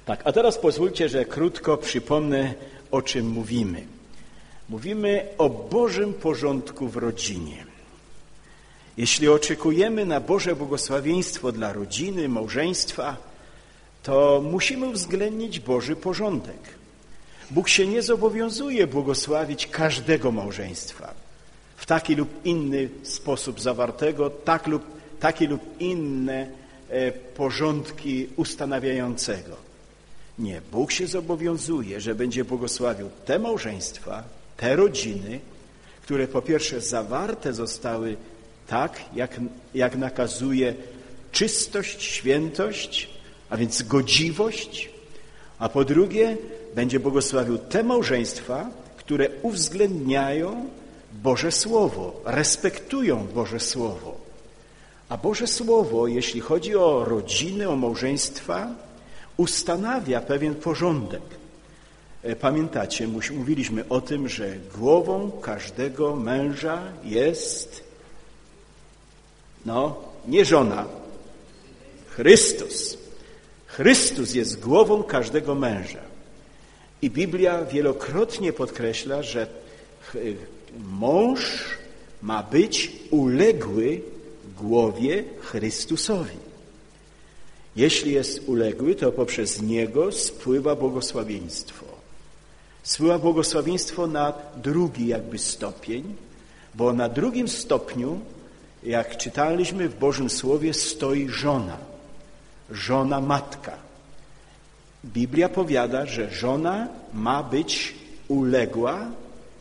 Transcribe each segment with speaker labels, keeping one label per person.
Speaker 1: Tak, a teraz pozwólcie, że krótko przypomnę, o czym mówimy. Mówimy o Bożym porządku w rodzinie. Jeśli oczekujemy na Boże błogosławieństwo dla rodziny, małżeństwa, to musimy uwzględnić Boży porządek. Bóg się nie zobowiązuje błogosławić każdego małżeństwa w taki lub inny sposób zawartego, takie lub inne porządki ustanawiającego. Nie, Bóg się zobowiązuje, że będzie błogosławił te małżeństwa, te rodziny, które po pierwsze zawarte zostały tak, jak nakazuje czystość, świętość, a więc godziwość, a po drugie będzie błogosławił te małżeństwa, które uwzględniają Boże Słowo, respektują Boże Słowo. A Boże Słowo, jeśli chodzi o rodziny, o małżeństwa, ustanawia pewien porządek. Pamiętacie, mówiliśmy o tym, że głową każdego męża jest, nie żona, Chrystus. Chrystus jest głową każdego męża. I Biblia wielokrotnie podkreśla, że mąż ma być uległy głowie Chrystusowi. Jeśli jest uległy, to poprzez niego spływa błogosławieństwo. Spływa błogosławieństwo na drugi stopień, bo na drugim stopniu, jak czytaliśmy w Bożym Słowie, stoi żona matka. Biblia powiada, że żona ma być uległa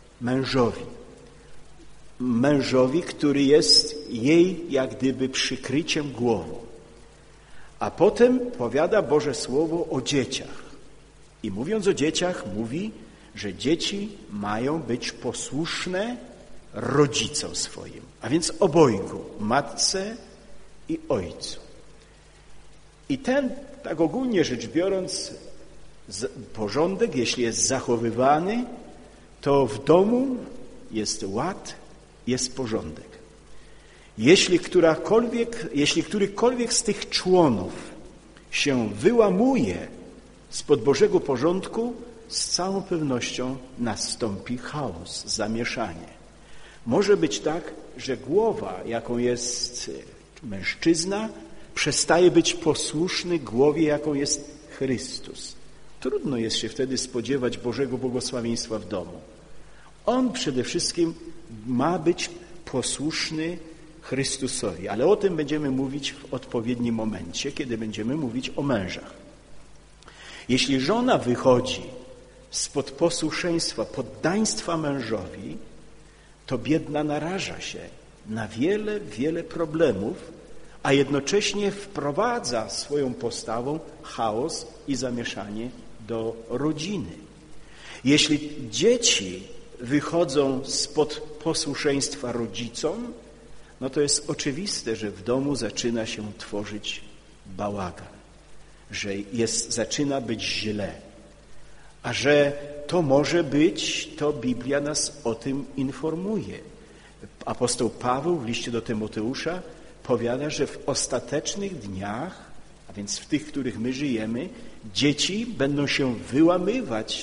Speaker 1: mężowi, który jest jej jak gdyby przykryciem głową. A potem powiada Boże Słowo o dzieciach. I mówiąc o dzieciach, mówi, że dzieci mają być posłuszne rodzicom swoim, a więc obojgu, matce i ojcu. I ten, tak ogólnie rzecz biorąc, porządek, jeśli jest zachowywany, to w domu jest ład, jest porządek. Jeśli którykolwiek z tych członów się wyłamuje spod Bożego porządku, z całą pewnością nastąpi chaos, zamieszanie. Może być tak, że głowa, jaką jest mężczyzna, przestaje być posłuszny głowie, jaką jest Chrystus. Trudno jest się wtedy spodziewać Bożego błogosławieństwa w domu. On przede wszystkim ma być posłuszny Chrystusowi, ale o tym będziemy mówić w odpowiednim momencie, kiedy będziemy mówić o mężach. Jeśli żona wychodzi spod posłuszeństwa, poddaństwa mężowi, to biedna naraża się na wiele problemów, a jednocześnie wprowadza swoją postawą chaos i zamieszanie do rodziny. Jeśli dzieci wychodzą spod posłuszeństwa rodzicom, no to jest oczywiste, że w domu zaczyna się tworzyć bałagan, że zaczyna być źle. A że to może być, to Biblia nas o tym informuje. Apostoł Paweł w liście do Tymoteusza powiada, że w ostatecznych dniach, a więc w tych, w których my żyjemy, dzieci będą się wyłamywać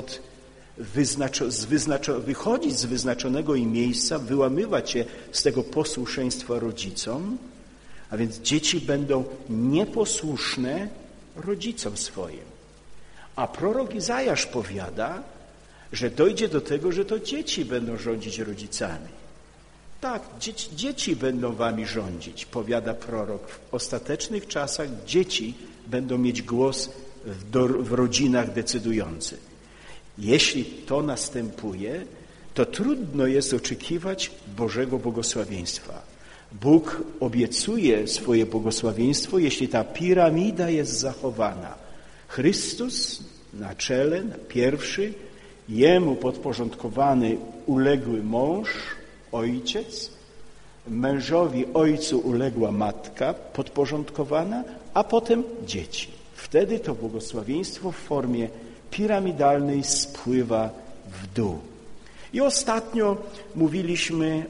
Speaker 1: wychodzić z wyznaczonego im miejsca, wyłamywać się z tego posłuszeństwa rodzicom, a więc dzieci będą nieposłuszne rodzicom swoim. A prorok Izajasz powiada, że dojdzie do tego, że to dzieci będą rządzić rodzicami. Tak, dzieci będą wami rządzić, powiada prorok. W ostatecznych czasach dzieci będą mieć głos w rodzinach decydujący. Jeśli to następuje, to trudno jest oczekiwać Bożego błogosławieństwa. Bóg obiecuje swoje błogosławieństwo, jeśli ta piramida jest zachowana. Chrystus na czele, na pierwszy, Jemu podporządkowany uległy mąż, ojciec, mężowi, ojcu uległa matka podporządkowana, a potem dzieci. Wtedy to błogosławieństwo w formie piramidalnej spływa w dół. I ostatnio mówiliśmy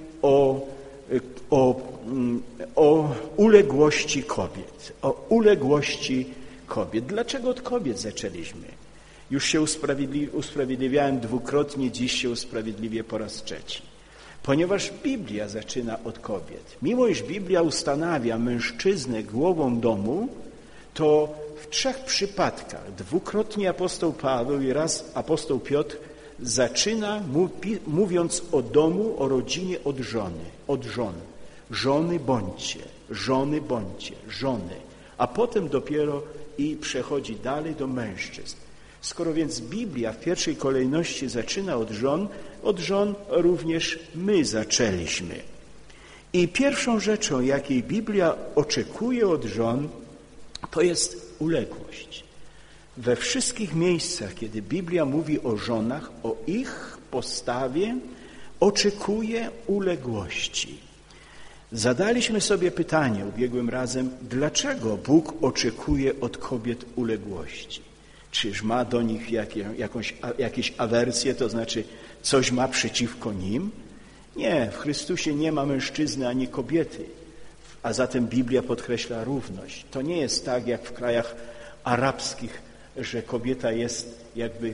Speaker 1: o uległości kobiet, o uległości kobiet. Dlaczego od kobiet zaczęliśmy? Już się usprawiedliwiałem dwukrotnie, dziś się usprawiedliwię po raz trzeci. Ponieważ Biblia zaczyna od kobiet. Mimo iż Biblia ustanawia mężczyznę głową domu, to w 3 przypadkach, dwukrotnie apostoł Paweł i raz apostoł Piotr zaczyna mówiąc o domu, o rodzinie od żon. Żony bądźcie, żony. A potem dopiero i przechodzi dalej do mężczyzn. Skoro więc Biblia w pierwszej kolejności zaczyna od żon również my zaczęliśmy. I pierwszą rzeczą, jakiej Biblia oczekuje od żon, to jest uległość. We wszystkich miejscach, kiedy Biblia mówi o żonach, o ich postawie, oczekuje uległości. Zadaliśmy sobie pytanie ubiegłym razem, dlaczego Bóg oczekuje od kobiet uległości? Czyż ma do nich jakieś awersje, to znaczy coś ma przeciwko nim? Nie, w Chrystusie nie ma mężczyzny ani kobiety, a zatem Biblia podkreśla równość. To nie jest tak jak w krajach arabskich, że kobieta jest jakby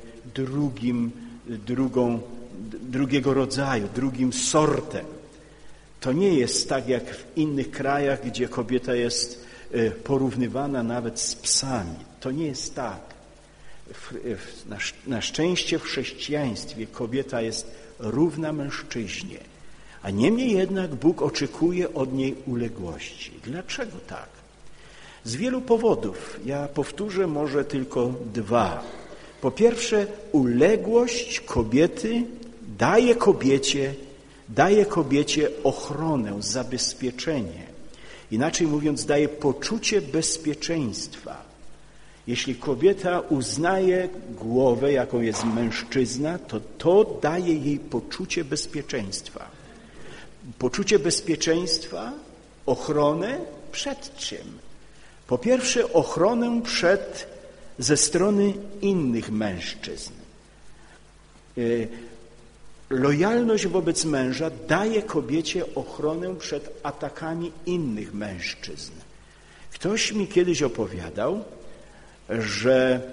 Speaker 1: drugiego rodzaju, drugim sortem. To nie jest tak jak w innych krajach, gdzie kobieta jest porównywana nawet z psami. To nie jest tak. Na szczęście w chrześcijaństwie kobieta jest równa mężczyźnie, a niemniej jednak Bóg oczekuje od niej uległości. Dlaczego tak? Z wielu powodów. Ja powtórzę może tylko 2. Po pierwsze, uległość kobiety daje kobiecie ochronę, zabezpieczenie. Inaczej mówiąc, daje poczucie bezpieczeństwa. Jeśli kobieta uznaje głowę, jaką jest mężczyzna, to daje jej poczucie bezpieczeństwa. Poczucie bezpieczeństwa, ochronę przed czym? Po pierwsze, ochronę ze strony innych mężczyzn. Lojalność wobec męża daje kobiecie ochronę przed atakami innych mężczyzn. Ktoś mi kiedyś opowiadał, że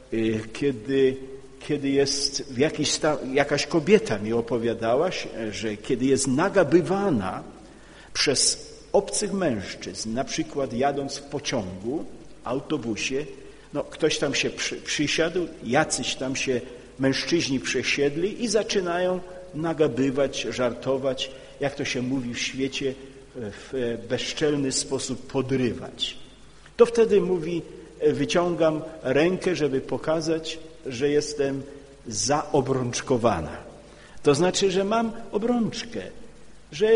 Speaker 1: kiedy jest jakaś kobieta mi opowiadała, że kiedy jest nagabywana przez obcych mężczyzn, na przykład jadąc w pociągu, autobusie, ktoś tam się przysiadł, jacyś tam się mężczyźni przesiedli i zaczynają nagabywać, żartować, jak to się mówi w świecie, w bezczelny sposób podrywać. To wtedy mówi, wyciągam rękę, żeby pokazać, że jestem zaobrączkowana. To znaczy, że mam obrączkę, że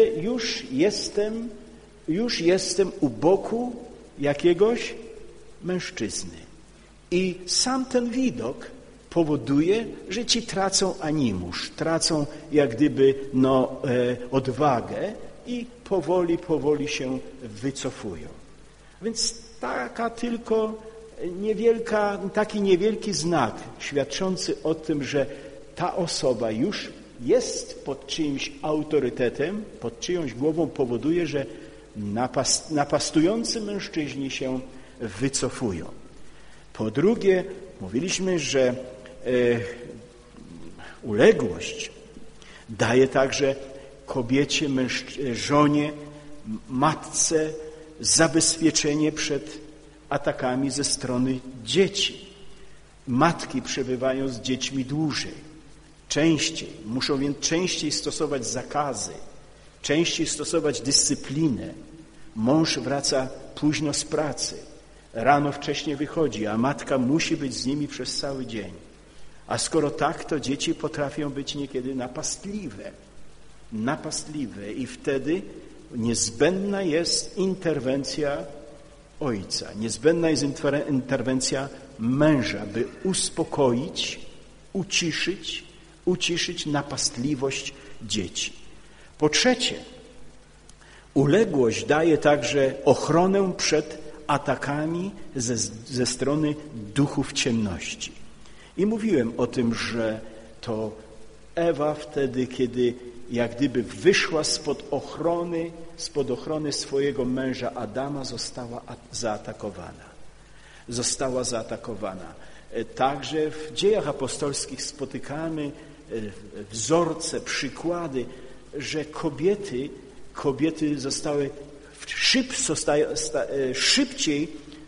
Speaker 1: już jestem u boku jakiegoś mężczyzny. I sam ten widok powoduje, że ci tracą animusz, tracą jak gdyby odwagę i powoli się wycofują. Więc taki niewielki znak świadczący o tym, że ta osoba już jest pod czyimś autorytetem, pod czyjąś głową powoduje, że napastujący mężczyźni się wycofują. Po drugie, mówiliśmy, że uległość daje także kobiecie, żonie, matce zabezpieczenie przed atakami ze strony dzieci. Matki przebywają z dziećmi dłużej, muszą więc częściej stosować zakazy, częściej stosować dyscyplinę. Mąż wraca późno z pracy, rano wcześnie wychodzi, a matka musi być z nimi przez cały dzień. A skoro tak, to dzieci potrafią być niekiedy napastliwe i wtedy niezbędna jest interwencja ojca, niezbędna jest interwencja męża, by uspokoić, uciszyć napastliwość dzieci. Po trzecie, uległość daje także ochronę przed atakami ze strony duchów ciemności. I mówiłem o tym, że to Ewa wtedy, kiedy jak gdyby wyszła spod ochrony swojego męża Adama, została zaatakowana. została zaatakowana. Także w dziejach apostolskich spotykamy wzorce, przykłady, że kobiety zostały szybciej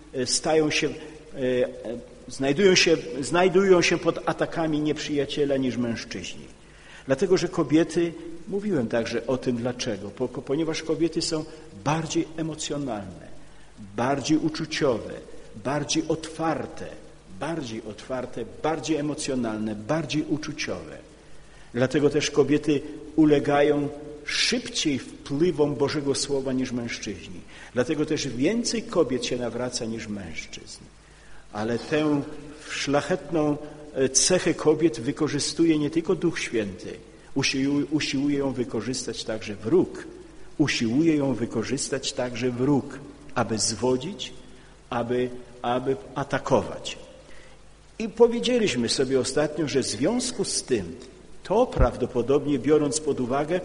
Speaker 1: znajdują się pod atakami nieprzyjaciela niż mężczyźni. Dlatego, że kobiety, mówiłem także o tym dlaczego, ponieważ kobiety są bardziej emocjonalne, bardziej uczuciowe, bardziej otwarte, bardziej emocjonalne, bardziej uczuciowe. Dlatego też kobiety ulegają szybciej wpływom Bożego Słowa niż mężczyźni. Dlatego też więcej kobiet się nawraca niż mężczyzn. Ale tę szlachetną cechę kobiet wykorzystuje nie tylko Duch Święty, usiłuje ją wykorzystać także wróg. Usiłuje ją wykorzystać także wróg, aby zwodzić, aby atakować. I powiedzieliśmy sobie ostatnio, że w związku z tym, to prawdopodobnie biorąc pod uwagę,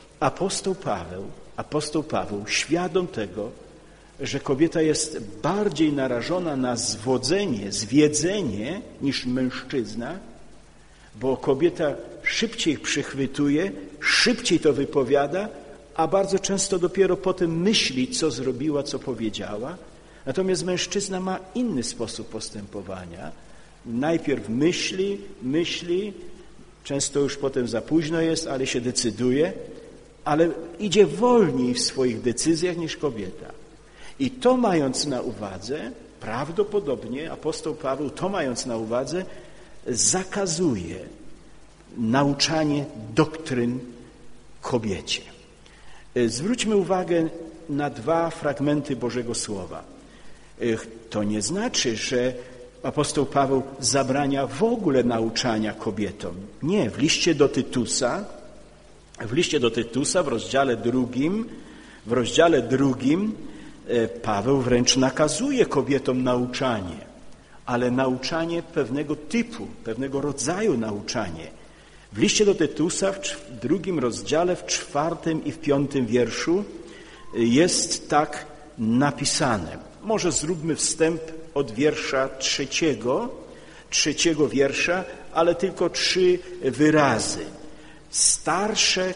Speaker 1: apostoł Paweł, świadom tego, że kobieta jest bardziej narażona na zwiedzenie niż mężczyzna, bo kobieta szybciej przychwytuje, szybciej to wypowiada, a bardzo często dopiero potem myśli, co zrobiła, co powiedziała. Natomiast mężczyzna ma inny sposób postępowania. Najpierw myśli, często już potem za późno jest, ale się decyduje, ale idzie wolniej w swoich decyzjach niż kobieta. I to mając na uwadze, prawdopodobnie apostoł Paweł to mając na uwadze, zakazuje nauczanie doktryn kobiecie. Zwróćmy uwagę na 2 fragmenty Bożego Słowa. To nie znaczy, że apostoł Paweł zabrania w ogóle nauczania kobietom. Nie, w liście do Tytusa w rozdziale drugim Paweł wręcz nakazuje kobietom nauczanie, ale nauczanie pewnego typu, pewnego rodzaju nauczanie. W liście do Tytusa w 2 rozdziale, w 4 i w 5 wierszu jest tak napisane. Może zróbmy wstęp od wiersza 3 wiersza, ale tylko 3 wyrazy. Starsze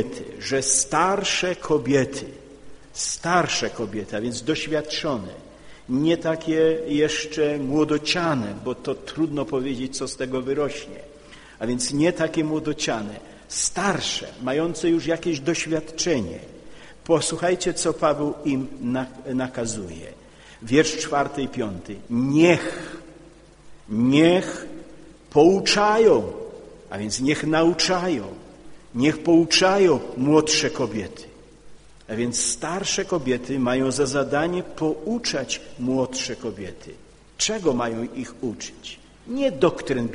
Speaker 1: kobiety, a więc doświadczone, nie takie jeszcze młodociane, bo to trudno powiedzieć, co z tego wyrośnie, a więc nie takie młodociane, starsze, mające już jakieś doświadczenie. Posłuchajcie, co Paweł im nakazuje. Wiersz 4 i 5. Niech pouczają, a więc niech nauczają, niech pouczają młodsze kobiety. A więc starsze kobiety mają za zadanie pouczać młodsze kobiety. Czego mają ich uczyć? Nie doktryn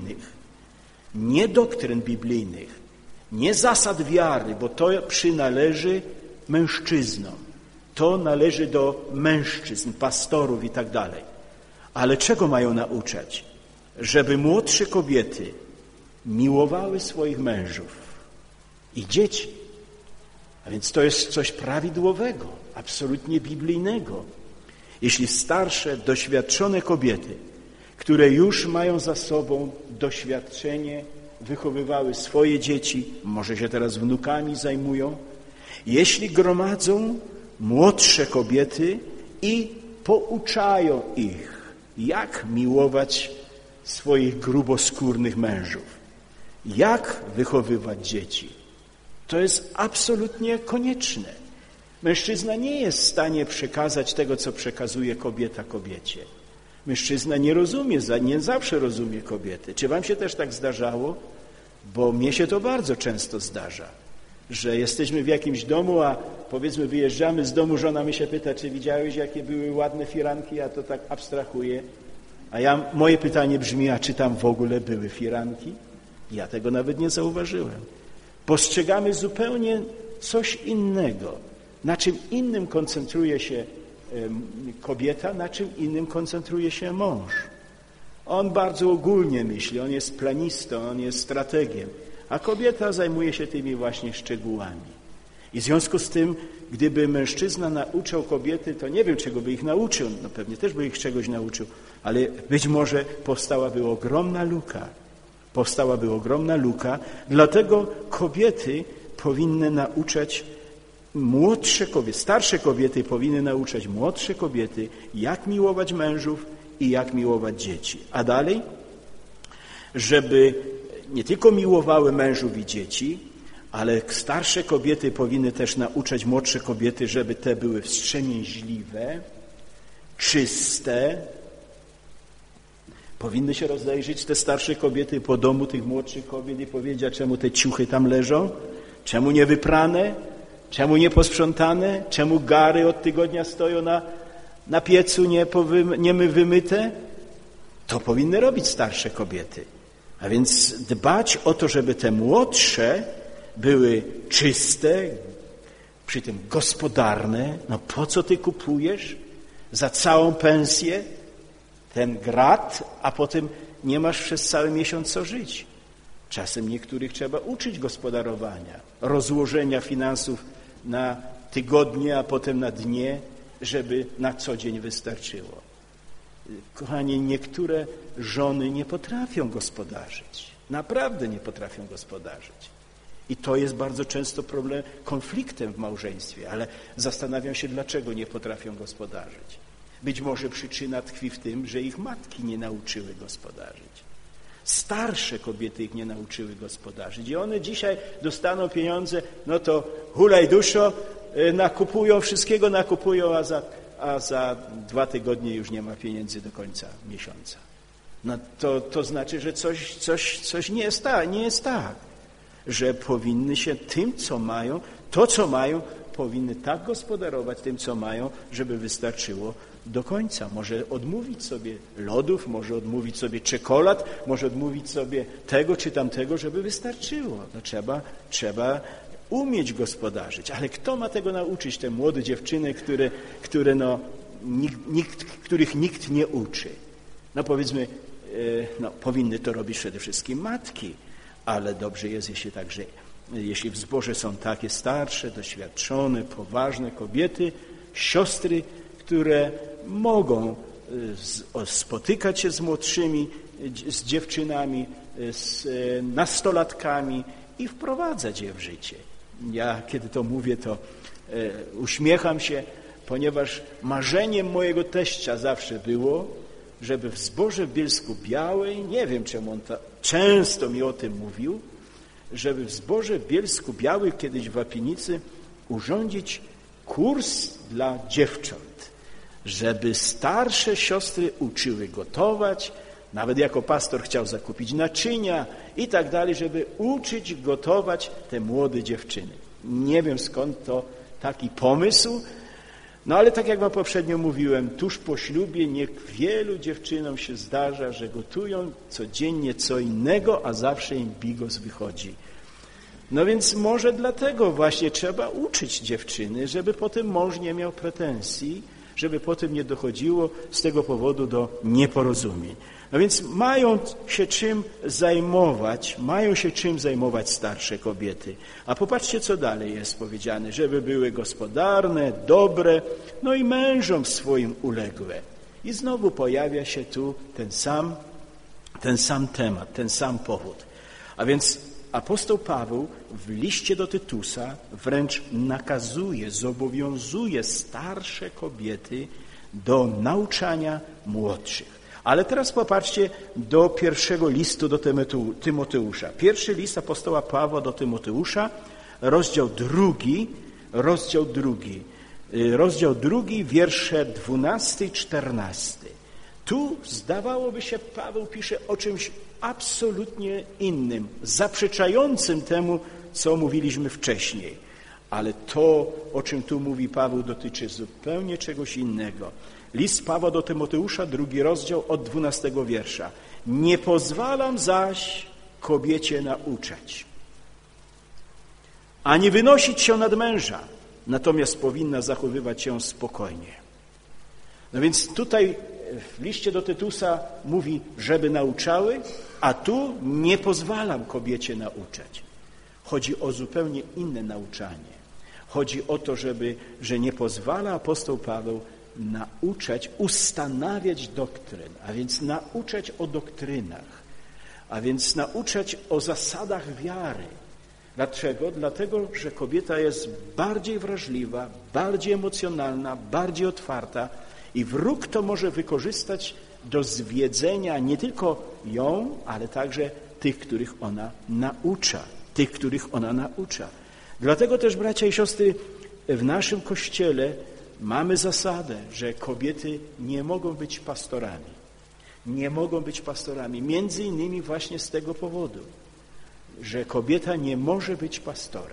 Speaker 1: biblijnych, nie zasad wiary, bo to przynależy mężczyznom. To należy do mężczyzn, pastorów i tak dalej. Ale czego mają nauczać? Żeby młodsze kobiety miłowały swoich mężów i dzieci. A więc to jest coś prawidłowego, absolutnie biblijnego. Jeśli starsze, doświadczone kobiety, które już mają za sobą doświadczenie, wychowywały swoje dzieci, może się teraz wnukami zajmują, jeśli gromadzą młodsze kobiety i pouczają ich, jak miłować swoich gruboskórnych mężów, jak wychowywać dzieci, to jest absolutnie konieczne. Mężczyzna nie jest w stanie przekazać tego, co przekazuje kobieta kobiecie. Mężczyzna nie zawsze rozumie kobiety. Czy wam się też tak zdarzało? Bo mnie się to bardzo często zdarza, że jesteśmy w jakimś domu, a powiedzmy wyjeżdżamy z domu, żona mi się pyta, czy widziałeś, jakie były ładne firanki? Ja to tak abstrahuję. Moje pytanie brzmi, a czy tam w ogóle były firanki? Ja tego nawet nie zauważyłem. Postrzegamy zupełnie coś innego. Na czym innym koncentruje się kobieta, na czym innym koncentruje się mąż. On bardzo ogólnie myśli, on jest planistą, on jest strategiem, a kobieta zajmuje się tymi właśnie szczegółami. I w związku z tym, gdyby mężczyzna nauczał kobiety, to nie wiem, czego by ich nauczył, no pewnie też by ich czegoś nauczył, ale być może powstałaby ogromna luka, dlatego kobiety powinny nauczać młodsze kobiety, starsze kobiety powinny nauczać młodsze kobiety, jak miłować mężów i jak miłować dzieci. A dalej, żeby nie tylko miłowały mężów i dzieci, ale starsze kobiety powinny też nauczać młodsze kobiety, żeby te były wstrzemięźliwe, czyste. Powinny się rozejrzeć te starsze kobiety po domu tych młodszych kobiet i powiedzieć, czemu te ciuchy tam leżą, czemu nie wyprane, czemu nie posprzątane, czemu gary od tygodnia stoją na piecu nie wymyte. To powinny robić starsze kobiety. A więc dbać o to, żeby te młodsze były czyste, przy tym gospodarne. No po co ty kupujesz za całą pensję ten grat, a potem nie masz przez cały miesiąc co żyć? Czasem niektórych trzeba uczyć gospodarowania, rozłożenia finansów na tygodnie, a potem na dnie, żeby na co dzień wystarczyło. Kochani, niektóre żony nie potrafią gospodarzyć. Naprawdę nie potrafią gospodarzyć. I to jest bardzo często problem, konfliktem w małżeństwie, ale zastanawiam się, dlaczego nie potrafią gospodarzyć. Być może przyczyna tkwi w tym, że ich matki nie nauczyły gospodarzyć. Starsze kobiety ich nie nauczyły gospodarzyć. I one dzisiaj dostaną pieniądze, no to hulaj duszo, nakupują, wszystkiego nakupują, a za 2 tygodnie już nie ma pieniędzy do końca miesiąca. No to znaczy, że coś nie jest tak, że powinny się tym, co mają, to, co mają, powinny tak gospodarować tym, co mają, żeby wystarczyło do końca. Może odmówić sobie lodów, może odmówić sobie czekolad, może odmówić sobie tego czy tamtego, żeby wystarczyło. No trzeba umieć gospodarzyć. Ale kto ma tego nauczyć? Te młode dziewczyny, których nikt nie uczy. No powiedzmy, powinny to robić przede wszystkim matki, ale dobrze jest, jeśli w zborze są takie starsze, doświadczone, poważne kobiety, siostry, które mogą spotykać się z młodszymi, z dziewczynami, z nastolatkami i wprowadzać je w życie. Ja, kiedy to mówię, to uśmiecham się, ponieważ marzeniem mojego teścia zawsze było, żeby w zborze w Bielsku-Białej, nie wiem czemu on często mi o tym mówił, żeby w zborze w Bielsku-Białej kiedyś w Łapienicy urządzić kurs dla dziewcząt, żeby starsze siostry uczyły gotować, nawet jako pastor chciał zakupić naczynia i tak dalej, żeby uczyć gotować te młode dziewczyny. Nie wiem skąd to taki pomysł, no ale tak jak wam poprzednio mówiłem, tuż po ślubie wielu dziewczynom się zdarza, że gotują codziennie co innego, a zawsze im bigos wychodzi. No więc może dlatego właśnie trzeba uczyć dziewczyny, żeby potem mąż nie miał pretensji, żeby potem nie dochodziło z tego powodu do nieporozumień. No więc mają się czym zajmować starsze kobiety. A popatrzcie, co dalej jest powiedziane, żeby były gospodarne, dobre, no i mężom swoim uległe. I znowu pojawia się tu ten sam temat, ten sam powód. A więc apostoł Paweł w liście do Tytusa wręcz zobowiązuje starsze kobiety do nauczania młodszych. Ale teraz popatrzcie do pierwszego listu do Tymoteusza. Pierwszy list apostoła Pawła do Tymoteusza, rozdział drugi, wiersze 12 i 14. Tu zdawałoby się, Paweł pisze o czymś absolutnie innym, zaprzeczającym temu, co mówiliśmy wcześniej. Ale to, o czym tu mówi Paweł, dotyczy zupełnie czegoś innego. List Pawła do Tymoteusza, 2 rozdział od 12 wiersza. Nie pozwalam zaś kobiecie nauczać, ani wynosić się nad męża, natomiast powinna zachowywać się spokojnie. No więc tutaj w liście do Tytusa mówi, żeby nauczały, a tu nie pozwalam kobiecie nauczać. Chodzi o zupełnie inne nauczanie. Chodzi o to, że nie pozwala apostoł Paweł nauczać, ustanawiać doktryn, a więc nauczać o doktrynach, a więc nauczać o zasadach wiary. Dlaczego? Dlatego, że kobieta jest bardziej wrażliwa, bardziej emocjonalna, bardziej otwarta i wróg to może wykorzystać do zwiedzenia nie tylko ją, ale także tych, których ona naucza. Dlatego też, bracia i siostry, w naszym Kościele mamy zasadę, że kobiety nie mogą być pastorami. Nie mogą być pastorami, między innymi właśnie z tego powodu, że kobieta nie może być pastorem,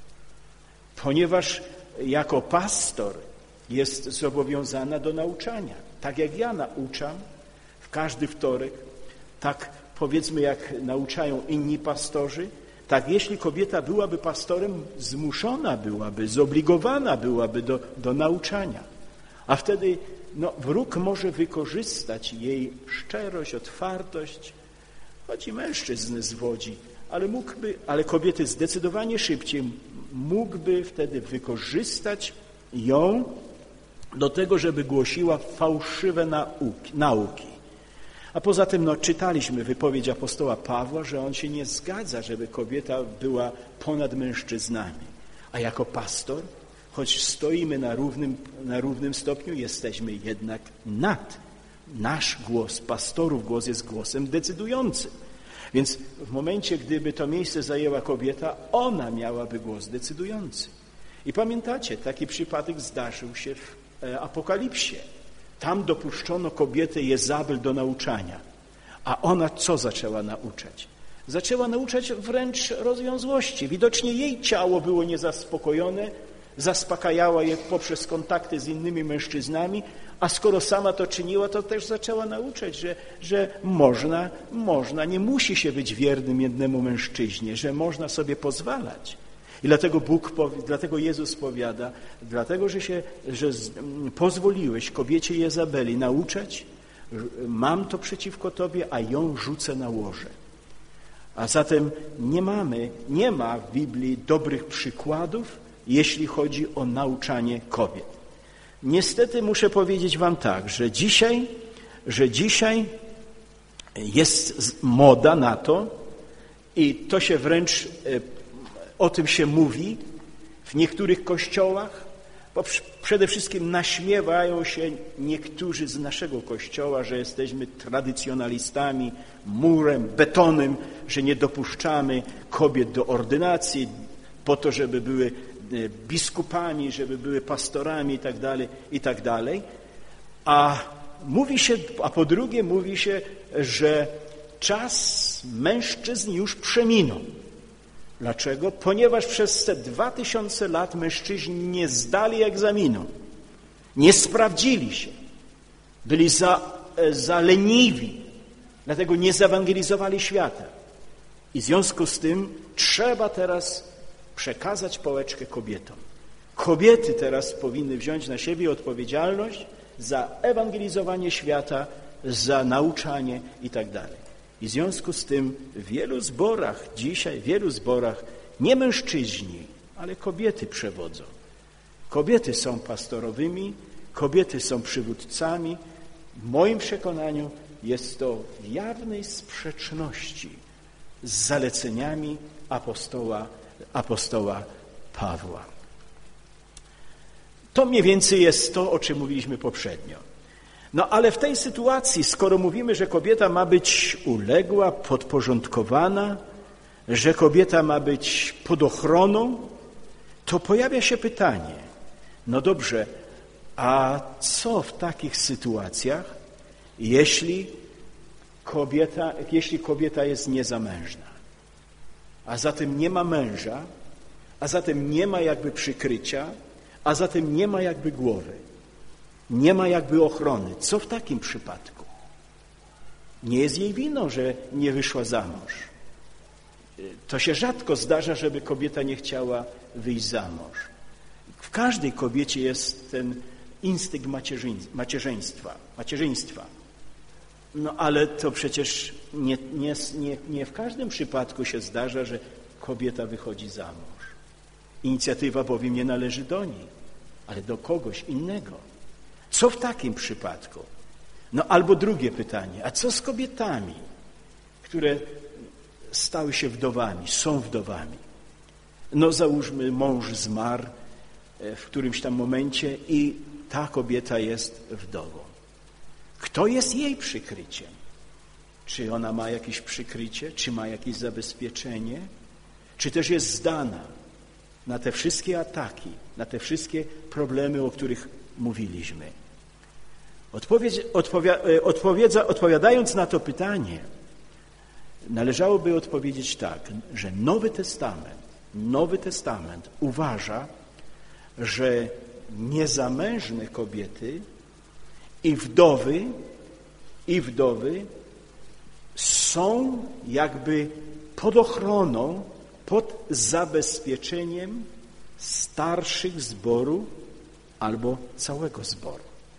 Speaker 1: ponieważ jako pastor jest zobowiązana do nauczania. Tak jak ja nauczam w każdy wtorek, tak powiedzmy jak nauczają inni pastorzy, tak jeśli kobieta byłaby pastorem, zmuszona byłaby, zobligowana byłaby do nauczania. A wtedy wróg może wykorzystać jej szczerość, otwartość, choć i mężczyzn zwodzi, ale kobiety zdecydowanie szybciej mógłby wtedy wykorzystać ją do tego, żeby głosiła fałszywe nauki. A poza tym czytaliśmy wypowiedź apostoła Pawła, że on się nie zgadza, żeby kobieta była ponad mężczyznami. A jako pastor, choć stoimy na równym stopniu, jesteśmy jednak nad. Nasz głos, pastorów głos jest głosem decydującym. Więc w momencie, gdyby to miejsce zajęła kobieta, ona miałaby głos decydujący. I pamiętacie, taki przypadek zdarzył się w Apokalipsie. Tam dopuszczono kobietę Jezabel do nauczania. A ona co zaczęła nauczać? Zaczęła nauczać wręcz rozwiązłości. Widocznie jej ciało było niezaspokojone, zaspokajała je poprzez kontakty z innymi mężczyznami, a skoro sama to czyniła, to też zaczęła nauczać, że można, nie musi się być wiernym jednemu mężczyźnie, że można sobie pozwalać. I dlatego Jezus powiada, dlatego, że pozwoliłeś kobiecie Jezabeli nauczać, mam to przeciwko tobie, a ją rzucę na łoże. A zatem nie ma w Biblii dobrych przykładów, jeśli chodzi o nauczanie kobiet. Niestety muszę powiedzieć wam tak, że dzisiaj jest moda na to i to się wręcz o tym się mówi w niektórych kościołach, bo przede wszystkim naśmiewają się niektórzy z naszego kościoła, że jesteśmy tradycjonalistami, murem, betonem, że nie dopuszczamy kobiet do ordynacji po to, żeby były biskupami, żeby były pastorami i tak dalej. A po drugie mówi się, że czas mężczyzn już przeminął. Dlaczego? Ponieważ przez te 2000 lat mężczyźni nie zdali egzaminu, nie sprawdzili się, byli za leniwi, dlatego nie zewangelizowali świata. I w związku z tym trzeba teraz przekazać pałeczkę kobietom. Kobiety teraz powinny wziąć na siebie odpowiedzialność za ewangelizowanie świata, za nauczanie i tak dalej. I w związku z tym w wielu zborach nie mężczyźni, ale kobiety przewodzą. Kobiety są pastorowymi, kobiety są przywódcami. W moim przekonaniu jest to w jawnej sprzeczności z zaleceniami apostoła Pawła. To mniej więcej jest to, o czym mówiliśmy poprzednio. Ale w tej sytuacji, skoro mówimy, że kobieta ma być uległa, podporządkowana, że kobieta ma być pod ochroną, to pojawia się pytanie, dobrze, a co w takich sytuacjach, jeśli kobieta jest niezamężna, a zatem nie ma męża, a zatem nie ma jakby przykrycia, a zatem nie ma jakby głowy, nie ma jakby ochrony. Co w takim przypadku? Nie jest jej winą, że nie wyszła za mąż. To się rzadko zdarza, żeby kobieta nie chciała wyjść za mąż. W każdej kobiecie jest ten instynkt macierzyństwa. Ale to przecież nie w każdym przypadku się zdarza, że kobieta wychodzi za mąż. Inicjatywa bowiem nie należy do niej, ale do kogoś innego. Co w takim przypadku? No albo drugie pytanie, a co z kobietami, które stały się wdowami, są wdowami? No załóżmy, mąż zmarł w którymś tam momencie i ta kobieta jest wdową. Kto jest jej przykryciem? Czy ona ma jakieś przykrycie? Czy ma jakieś zabezpieczenie? Czy też jest zdana na te wszystkie ataki, na te wszystkie problemy, o których mówiliśmy? Odpowiadając na to pytanie, należałoby odpowiedzieć tak, że Nowy Testament uważa, że niezamężne kobiety i wdowy są jakby pod ochroną, pod zabezpieczeniem starszych zboru albo całego zboru.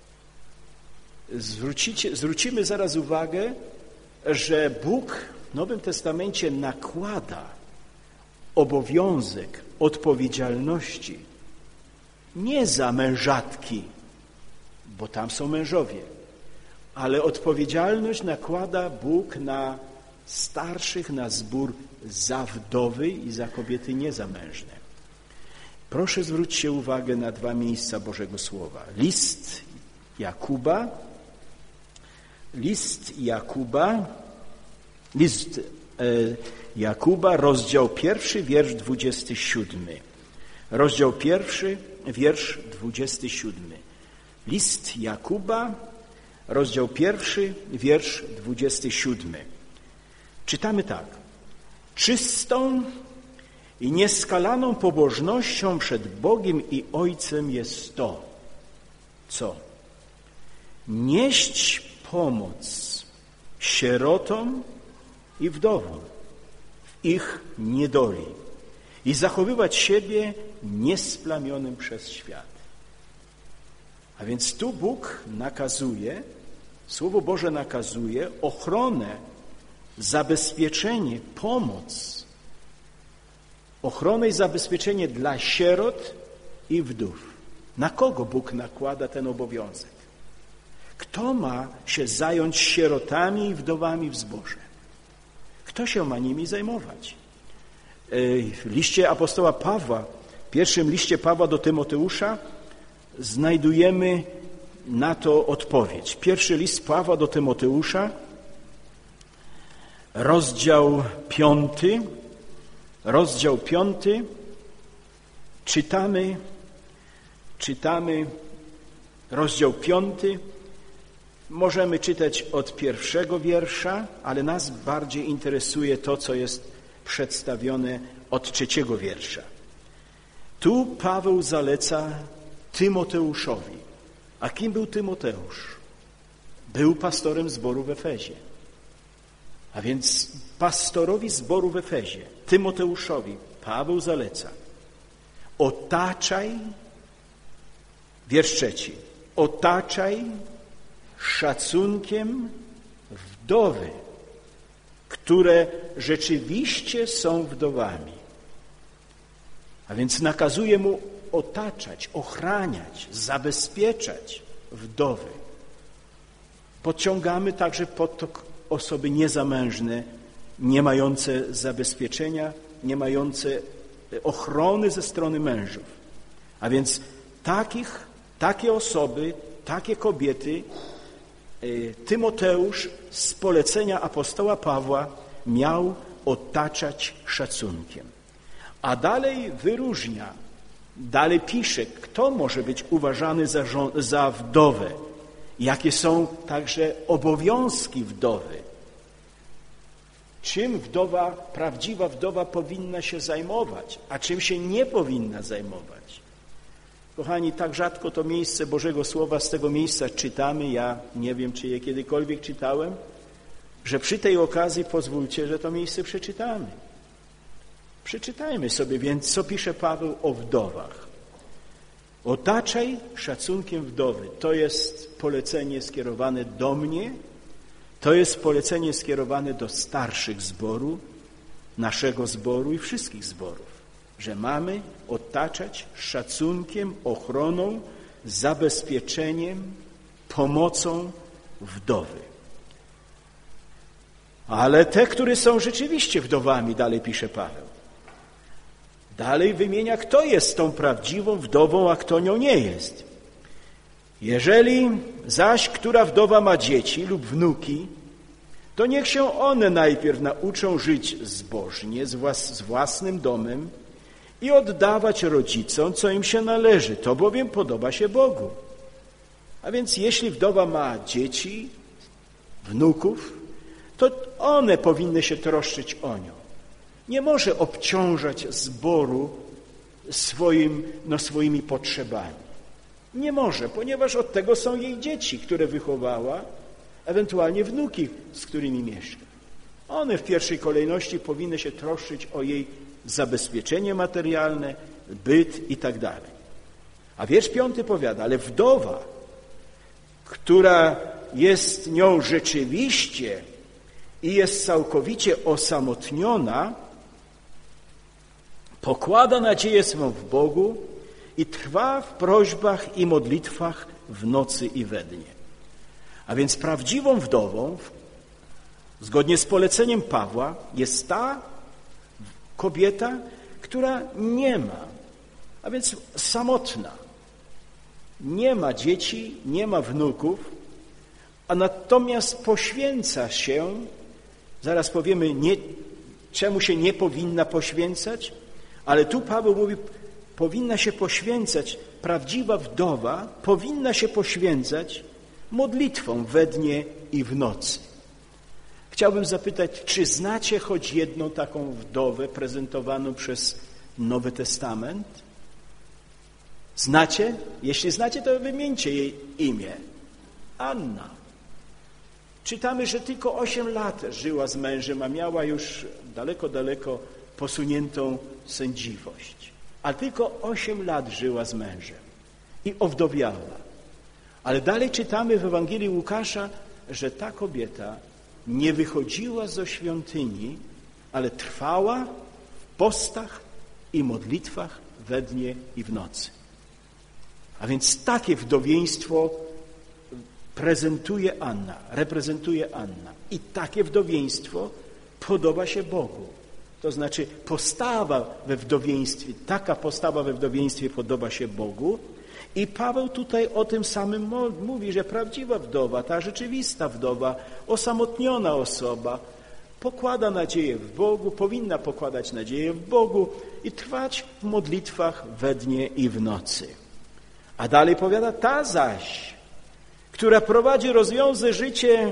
Speaker 1: Zwrócimy zaraz uwagę, że Bóg w Nowym Testamencie nakłada obowiązek odpowiedzialności nie za mężatki, bo tam są mężowie, ale odpowiedzialność nakłada Bóg na starszych, na zbór za wdowy i za kobiety niezamężne. Proszę zwróćcie uwagę na 2 miejsca Bożego Słowa. List Jakuba, rozdział 1, wiersz 27. Rozdział 1, wiersz 27. List Jakuba, rozdział 1, wiersz 27. Czytamy tak. Czystą i nieskalaną pobożnością przed Bogiem i Ojcem jest to, co? Nieść pomoc sierotom i wdowom w ich niedoli i zachowywać siebie niesplamionym przez świat. A więc tu Bóg nakazuje, Słowo Boże nakazuje ochronę, zabezpieczenie, pomoc, ochronę i zabezpieczenie dla sierot i wdów. Na kogo Bóg nakłada ten obowiązek? Kto ma się zająć sierotami i wdowami w zborze? Kto się ma nimi zajmować? W liście apostoła Pawła, w pierwszym liście Pawła do Tymoteusza znajdujemy na to odpowiedź. Pierwszy list Pawła do Tymoteusza, rozdział 5, czytamy rozdział 5, możemy czytać od 1 wiersza, ale nas bardziej interesuje to, co jest przedstawione od 3 wiersza. Tu Paweł zaleca Tymoteuszowi. A kim był Tymoteusz? Był pastorem zboru w Efezie. A więc pastorowi zboru w Efezie, Tymoteuszowi, Paweł zaleca: otaczaj, wiersz 3, otaczaj szacunkiem wdowy, które rzeczywiście są wdowami. A więc nakazuje mu otaczać, ochraniać, zabezpieczać wdowy. Podciągamy także pod to osoby niezamężne, nie mające zabezpieczenia, nie mające ochrony ze strony mężów. A więc takie osoby, takie kobiety Tymoteusz z polecenia apostoła Pawła miał otaczać szacunkiem. A dalej wyróżnia, dalej pisze, kto może być uważany za wdowę, jakie są także obowiązki wdowy, czym wdowa, prawdziwa wdowa powinna się zajmować, a czym się nie powinna zajmować. Kochani, tak rzadko to miejsce Bożego Słowa z tego miejsca czytamy, ja nie wiem, czy je kiedykolwiek czytałem, że przy tej okazji pozwólcie, że to miejsce przeczytamy. Przeczytajmy sobie więc, co pisze Paweł o wdowach. Otaczaj szacunkiem wdowy. To jest polecenie skierowane do mnie, to jest polecenie skierowane do starszych zboru, naszego zboru i wszystkich zborów. że mamy otaczać szacunkiem, ochroną, zabezpieczeniem, pomocą wdowy. Ale te, które są rzeczywiście wdowami, dalej pisze Paweł. Dalej wymienia, kto jest tą prawdziwą wdową, a kto nią nie jest. Jeżeli zaś która wdowa ma dzieci lub wnuki, to niech się one najpierw nauczą żyć zbożnie, z własnym domem i oddawać rodzicom, co im się należy. To bowiem podoba się Bogu. A więc jeśli wdowa ma dzieci, wnuków, to one powinny się troszczyć o nią. Nie może obciążać zboru swoimi potrzebami. Nie może, ponieważ od tego są jej dzieci, które wychowała, ewentualnie wnuki, z którymi mieszka. One w pierwszej kolejności powinny się troszczyć o jej zabezpieczenie materialne, byt i tak dalej. A wiersz 5 powiada, ale wdowa, która jest nią rzeczywiście i jest całkowicie osamotniona, pokłada nadzieję swą w Bogu i trwa w prośbach i modlitwach w nocy i we dnie. A więc prawdziwą wdową, zgodnie z poleceniem Pawła, jest ta kobieta, która nie ma, a więc samotna. Nie ma dzieci, nie ma wnuków, a natomiast poświęca się, zaraz powiemy, czemu się nie powinna poświęcać, ale tu Paweł mówi, powinna się poświęcać, prawdziwa wdowa powinna się poświęcać modlitwą we dnie i w nocy. Chciałbym zapytać, czy znacie choć jedną taką wdowę prezentowaną przez Nowy Testament? Znacie? Jeśli znacie, to wymieńcie jej imię. Anna. Czytamy, że tylko 8 lat żyła z mężem, a miała już daleko posuniętą sędziwość. A tylko 8 lat żyła z mężem i owdowiała. Ale dalej czytamy w Ewangelii Łukasza, że ta kobieta nie wychodziła ze świątyni, ale trwała w postach i modlitwach we dnie i w nocy. A więc takie wdowieństwo reprezentuje Anna. I takie wdowieństwo podoba się Bogu. To znaczy taka postawa we wdowieństwie podoba się Bogu. I Paweł tutaj o tym samym mówi, że prawdziwa wdowa, ta rzeczywista wdowa, osamotniona osoba pokłada nadzieję w Bogu, powinna pokładać nadzieję w Bogu i trwać w modlitwach we dnie i w nocy. A dalej powiada, ta zaś, która prowadzi rozwiązne życie,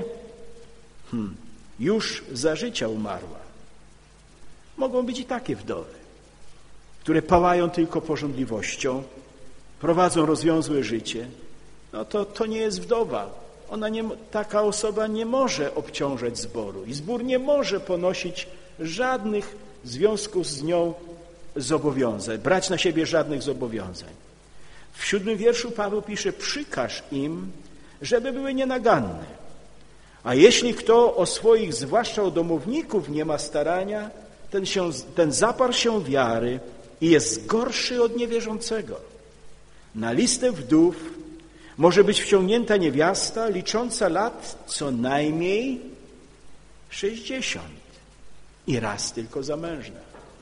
Speaker 1: już za życia umarła. Mogą być i takie wdowy, które pałają tylko pożądliwością, prowadzą rozwiązłe życie. No to nie jest wdowa. Taka osoba nie może obciążać zboru i zbór nie może ponosić żadnych w związku z nią zobowiązań, brać na siebie żadnych zobowiązań. W 7 wierszu Paweł pisze, przykaż im, żeby były nienaganne. A jeśli kto o swoich, zwłaszcza o domowników, nie ma starania, ten zaparł się wiary i jest gorszy od niewierzącego. Na listę wdów może być wciągnięta niewiasta licząca lat co najmniej 60 i raz tylko zamężna.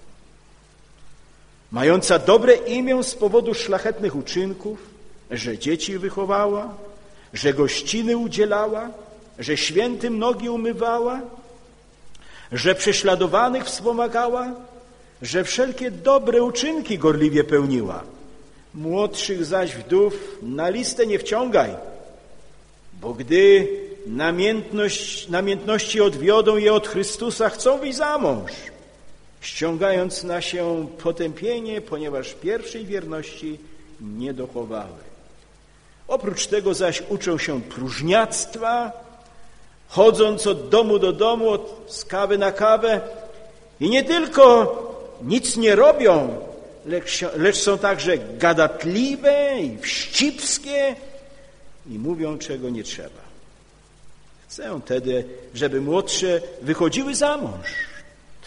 Speaker 1: Mająca dobre imię z powodu szlachetnych uczynków, że dzieci wychowała, że gościny udzielała, że świętym nogi umywała, że prześladowanych wspomagała, że wszelkie dobre uczynki gorliwie pełniła. Młodszych zaś wdów na listę nie wciągaj, bo gdy namiętności odwiodą je od Chrystusa, chcą wyjść za mąż, ściągając na się potępienie, ponieważ pierwszej wierności nie dochowały. Oprócz tego zaś uczą się próżniactwa, chodząc od domu do domu, z kawy na kawę i nie tylko nic nie robią, lecz są także gadatliwe i wścibskie i mówią, czego nie trzeba. Chcę wtedy, żeby młodsze wychodziły za mąż.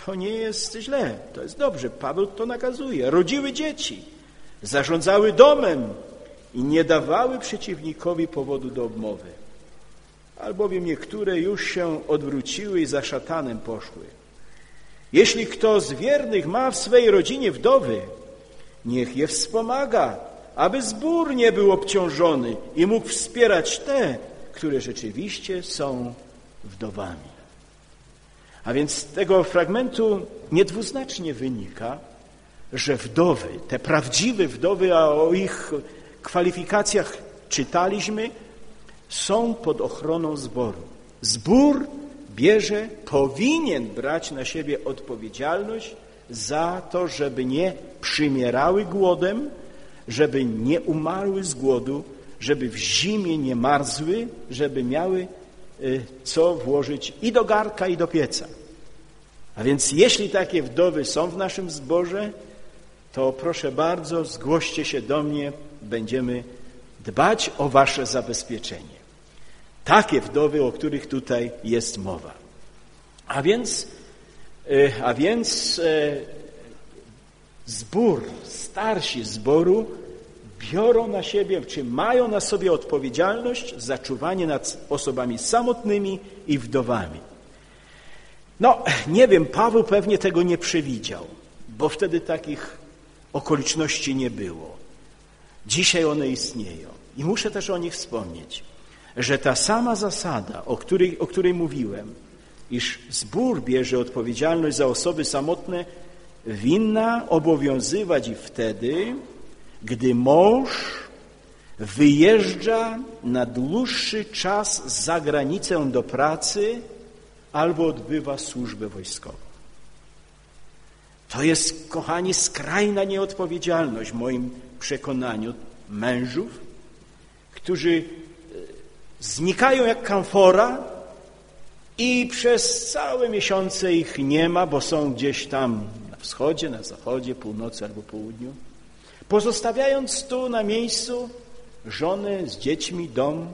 Speaker 1: To nie jest źle, to jest dobrze. Paweł to nakazuje. Rodziły dzieci, zarządzały domem i nie dawały przeciwnikowi powodu do obmowy. Albowiem niektóre już się odwróciły i za szatanem poszły. Jeśli kto z wiernych ma w swej rodzinie wdowy, niech je wspomaga, aby zbór nie był obciążony i mógł wspierać te, które rzeczywiście są wdowami. A więc z tego fragmentu niedwuznacznie wynika, że wdowy, te prawdziwe wdowy, a o ich kwalifikacjach czytaliśmy, są pod ochroną zboru. Zbór powinien brać na siebie odpowiedzialność za to, żeby nie przymierały głodem, żeby nie umarły z głodu, żeby w zimie nie marzły, żeby miały co włożyć i do garnka, i do pieca. A więc jeśli takie wdowy są w naszym zborze, to proszę bardzo, zgłoście się do mnie, będziemy dbać o wasze zabezpieczenie. Takie wdowy, o których tutaj jest mowa. A więc zbór, starsi zboru biorą na siebie, czy mają na sobie odpowiedzialność za czuwanie nad osobami samotnymi i wdowami. No, nie wiem, Paweł pewnie tego nie przewidział, bo wtedy takich okoliczności nie było. Dzisiaj one istnieją i muszę też o nich wspomnieć, że ta sama zasada, o której mówiłem, iż zbór bierze odpowiedzialność za osoby samotne, winna obowiązywać i wtedy, gdy mąż wyjeżdża na dłuższy czas za granicę do pracy albo odbywa służbę wojskową. To jest, kochani, skrajna nieodpowiedzialność w moim przekonaniu mężów, którzy znikają jak kamfora i przez całe miesiące ich nie ma, bo są gdzieś tam na wschodzie, na zachodzie, północy albo południu, pozostawiając tu na miejscu żonę z dziećmi, dom.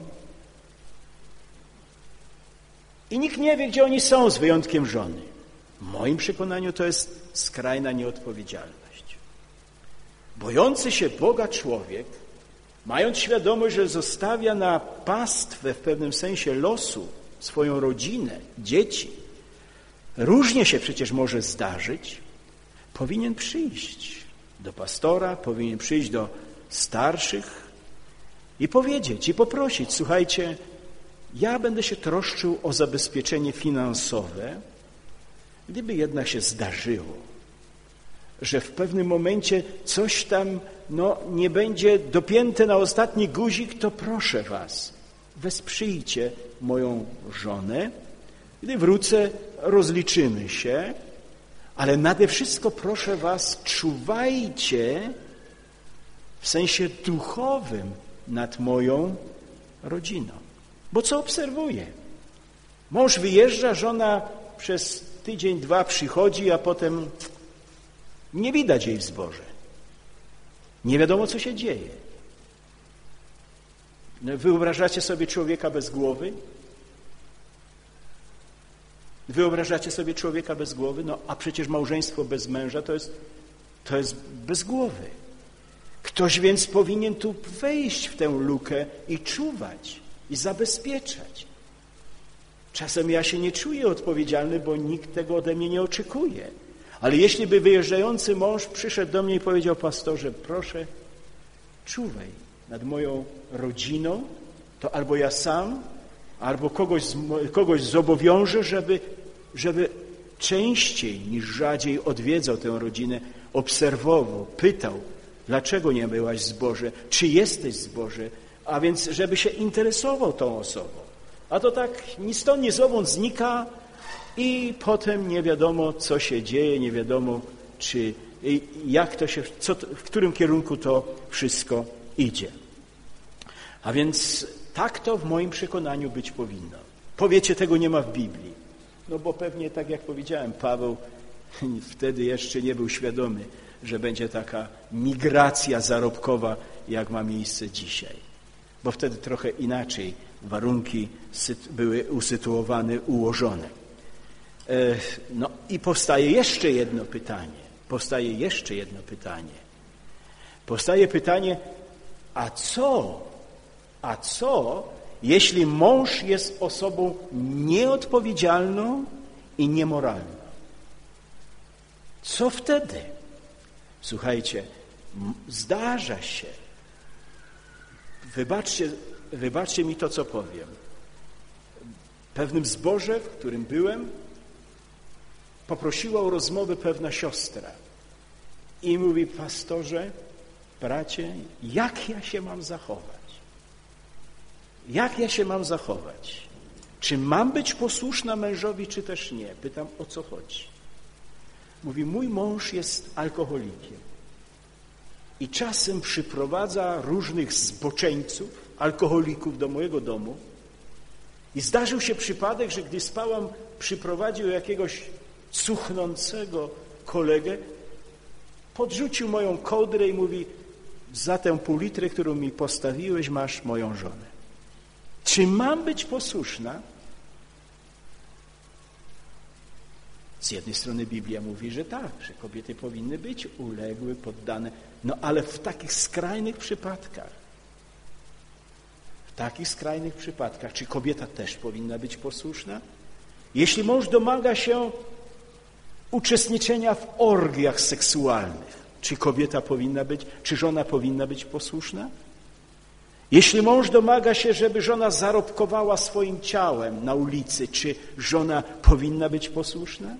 Speaker 1: I nikt nie wie, gdzie oni są, z wyjątkiem żony. W moim przekonaniu to jest skrajna nieodpowiedzialność. Bojący się Boga człowiek, mając świadomość, że zostawia na pastwę w pewnym sensie losu swoją rodzinę, dzieci, różnie się przecież może zdarzyć, powinien przyjść do pastora, powinien przyjść do starszych i powiedzieć, i poprosić, słuchajcie, ja będę się troszczył o zabezpieczenie finansowe, gdyby jednak się zdarzyło, że w pewnym momencie coś tam nie będzie dopięte na ostatni guzik, to proszę was, wesprzyjcie moją żonę. Gdy wrócę, rozliczymy się, ale nade wszystko proszę was, czuwajcie w sensie duchowym nad moją rodziną. Bo co obserwuję? Mąż wyjeżdża, żona przez tydzień, dwa przychodzi, a potem nie widać jej w zborze. Nie wiadomo, co się dzieje. Wyobrażacie sobie człowieka bez głowy? Wyobrażacie sobie człowieka bez głowy? No, a przecież małżeństwo bez męża to jest bez głowy. Ktoś więc powinien tu wejść w tę lukę i czuwać, i zabezpieczać. Czasem ja się nie czuję odpowiedzialny, bo nikt tego ode mnie nie oczekuje. Ale jeśli by wyjeżdżający mąż przyszedł do mnie i powiedział, pastorze, proszę, czuwaj nad moją rodziną, to albo ja sam, albo kogoś zobowiążę, żeby częściej niż rzadziej odwiedzał tę rodzinę, obserwował, pytał, dlaczego nie byłaś w zborze, czy jesteś w zborze, a więc żeby się interesował tą osobą. A to tak ni stąd, ni zowąd znika i potem nie wiadomo, co się dzieje, nie wiadomo, w którym kierunku to wszystko idzie. A więc tak to w moim przekonaniu być powinno. Powiecie, tego nie ma w Biblii. No bo pewnie, tak jak powiedziałem, Paweł wtedy jeszcze nie był świadomy, że będzie taka migracja zarobkowa, jak ma miejsce dzisiaj. Bo wtedy trochę inaczej warunki były usytuowane, ułożone. No i powstaje jeszcze jedno pytanie. Powstaje pytanie, a co, jeśli mąż jest osobą nieodpowiedzialną i niemoralną? Co wtedy? Słuchajcie, zdarza się, wybaczcie mi to, co powiem. W pewnym zborze, w którym byłem, poprosiła o rozmowę pewna siostra i mówi: pastorze, bracie, jak ja się mam zachować? Jak ja się mam zachować? Czy mam być posłuszna mężowi, czy też nie? Pytam, o co chodzi? Mówi, mój mąż jest alkoholikiem i czasem przyprowadza różnych zboczeńców, alkoholików do mojego domu i zdarzył się przypadek, że gdy spałam, przyprowadził jakiegoś cuchnącego kolegę, podrzucił moją kołdrę i mówi, za tę pół litry, którą mi postawiłeś, masz moją żonę. Czy mam być posłuszna? Z jednej strony Biblia mówi, że tak, że kobiety powinny być uległe, poddane, no ale w takich skrajnych przypadkach, czy kobieta też powinna być posłuszna? Jeśli mąż domaga się uczestniczenia w orgiach seksualnych, czy żona powinna być posłuszna? Jeśli mąż domaga się, żeby żona zarobkowała swoim ciałem na ulicy, czy żona powinna być posłuszna?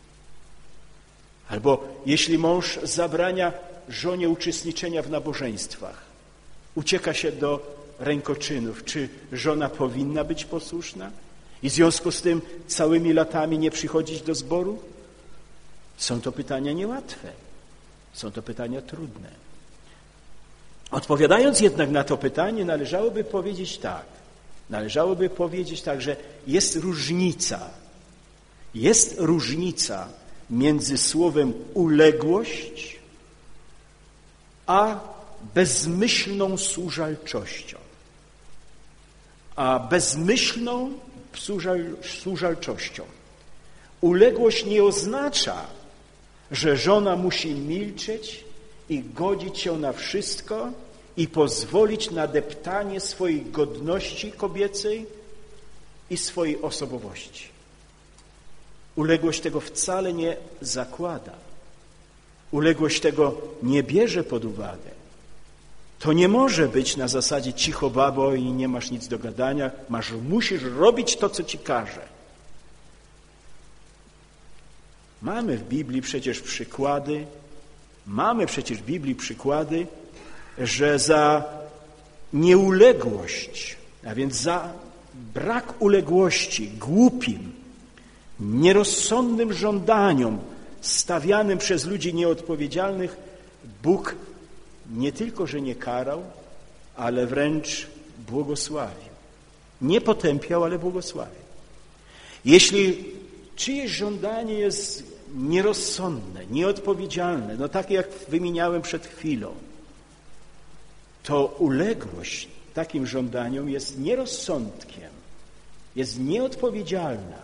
Speaker 1: Albo jeśli mąż zabrania żonie uczestniczenia w nabożeństwach, ucieka się do rękoczynów, czy żona powinna być posłuszna? I w związku z tym całymi latami nie przychodzić do zboru? Są to pytania niełatwe. Są to pytania trudne. Odpowiadając jednak na to pytanie, należałoby powiedzieć tak, że jest różnica między słowem uległość a bezmyślną służalczością. Uległość nie oznacza, że żona musi milczeć i godzić się na wszystko i pozwolić na deptanie swojej godności kobiecej i swojej osobowości. Uległość tego wcale nie zakłada. Uległość tego nie bierze pod uwagę. To nie może być na zasadzie cicho babo i nie masz nic do gadania, musisz robić to, co ci każe. Mamy w Biblii przecież przykłady, że za nieuległość, a więc za brak uległości głupim, nierozsądnym żądaniom stawianym przez ludzi nieodpowiedzialnych, Bóg nie tylko, że nie karał, ale wręcz błogosławił. Nie potępiał, ale błogosławił. Jeśli czyjeś żądanie jest nierozsądne, nieodpowiedzialne, no takie jak wymieniałem przed chwilą, to uległość takim żądaniom jest nierozsądkiem, jest nieodpowiedzialna.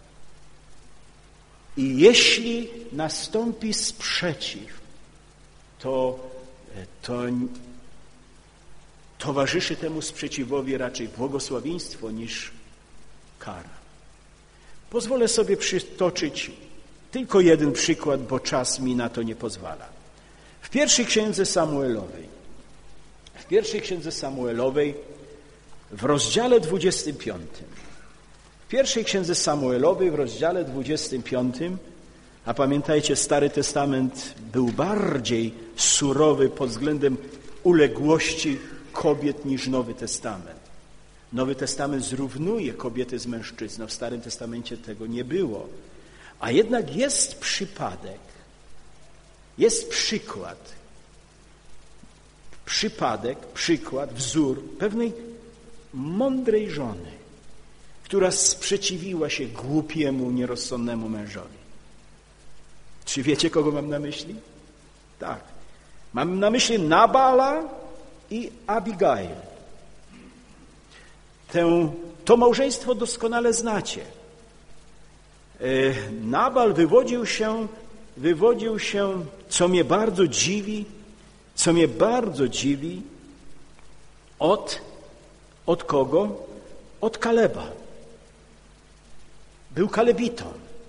Speaker 1: I jeśli nastąpi sprzeciw, to towarzyszy temu sprzeciwowi raczej błogosławieństwo niż kara. Pozwolę sobie przytoczyć tylko jeden przykład, bo czas mi na to nie pozwala. W pierwszej księdze Samuelowej w rozdziale 25. W pierwszej księdze Samuelowej w rozdziale 25, a pamiętajcie, Stary Testament był bardziej surowy pod względem uległości kobiet niż Nowy Testament. Nowy Testament zrównuje kobiety z mężczyzną. W Starym Testamencie tego nie było. A jednak jest przykład, wzór pewnej mądrej żony, która sprzeciwiła się głupiemu, nierozsądnemu mężowi. Czy wiecie, kogo mam na myśli? Tak. Mam na myśli Nabala i Abigail. To małżeństwo doskonale znacie. Nabal wywodził się, co mnie bardzo dziwi, od kogo? Od Kaleba. Był Kalebitą.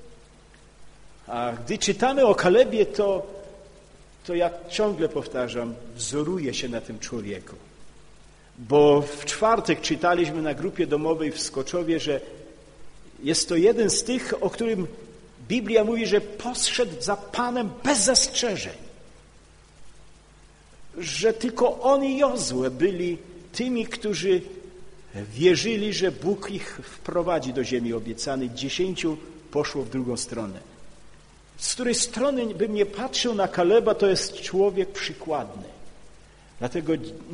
Speaker 1: A gdy czytamy o Kalebie, to ja ciągle powtarzam, wzoruję się na tym człowieku. Bo w czwartek czytaliśmy na grupie domowej w Skoczowie, że jest to jeden z tych, o którym Biblia mówi, że poszedł za Panem bez zastrzeżeń. Że tylko on i Jozue byli tymi, którzy wierzyli, że Bóg ich wprowadzi do ziemi obiecanej. 10 poszło w drugą stronę. Z której strony bym nie patrzył na Kaleba, to jest człowiek przykładny. Dlatego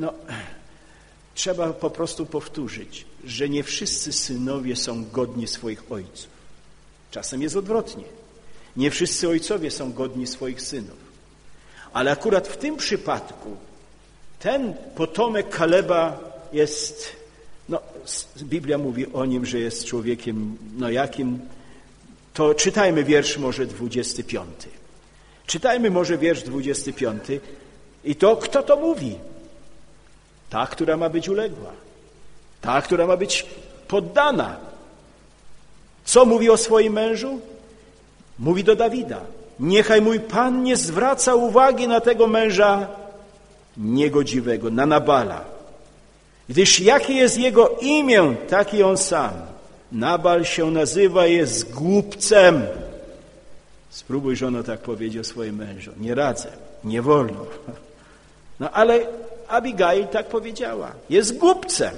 Speaker 1: trzeba po prostu powtórzyć, że nie wszyscy synowie są godni swoich ojców. Czasem jest odwrotnie. Nie wszyscy ojcowie są godni swoich synów. Ale akurat w tym przypadku ten potomek Kaleba jest, Biblia mówi o nim, że jest człowiekiem, jakim, to czytajmy wiersz może 25. Czytajmy może wiersz 25 i to, kto to mówi? Ta, która ma być uległa. Ta, która ma być poddana. Co mówi o swoim mężu? Mówi do Dawida. Niechaj mój Pan nie zwraca uwagi na tego męża niegodziwego, na Nabala. Gdyż jakie jest jego imię, taki on sam. Nabal się nazywa, jest głupcem. Spróbuj, żono, tak powiedzieć o swoim mężu. Nie radzę, nie wolno. Ale Abigail tak powiedziała. Jest głupcem.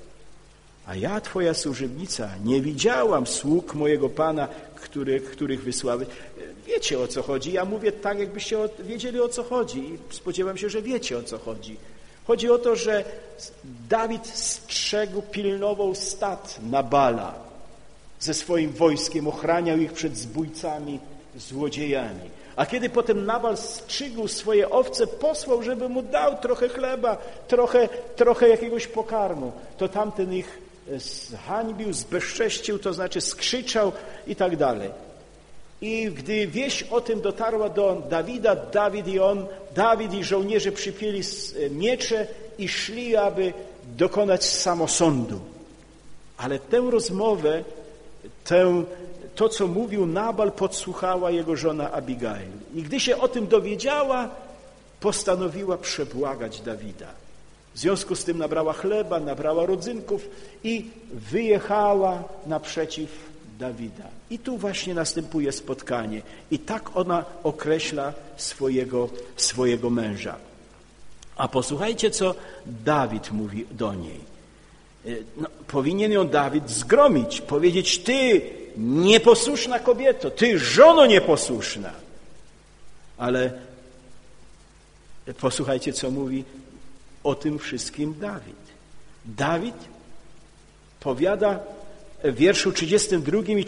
Speaker 1: A ja, twoja służebnica, nie widziałam sług mojego Pana, których wysłałeś. Wiecie, o co chodzi. Ja mówię tak, jakbyście wiedzieli, o co chodzi. I spodziewam się, że wiecie, o co chodzi. Chodzi o to, że Dawid strzegł, pilnował stad Nabala ze swoim wojskiem, ochraniał ich przed zbójcami, złodziejami. A kiedy potem Nabal strzygł swoje owce, posłał, żeby mu dał trochę chleba, trochę jakiegoś pokarmu, to tamten ich zhańbił, zbezcześcił, to znaczy skrzyczał i tak dalej. I gdy wieść o tym dotarła do Dawida, Dawid i żołnierze przypięli miecze i szli, aby dokonać samosądu. Ale tę rozmowę, to, co mówił Nabal, podsłuchała jego żona Abigail. I gdy się o tym dowiedziała, postanowiła przebłagać Dawida. W związku z tym nabrała chleba, nabrała rodzynków i wyjechała naprzeciw Dawida. I tu właśnie następuje spotkanie. I tak ona określa swojego męża. A posłuchajcie, co Dawid mówi do niej. Powinien ją Dawid zgromić, powiedzieć: ty nieposłuszna kobieto, ty żono nieposłuszna. Ale posłuchajcie, co mówi o tym wszystkim Dawid. Dawid powiada w wierszu 32 i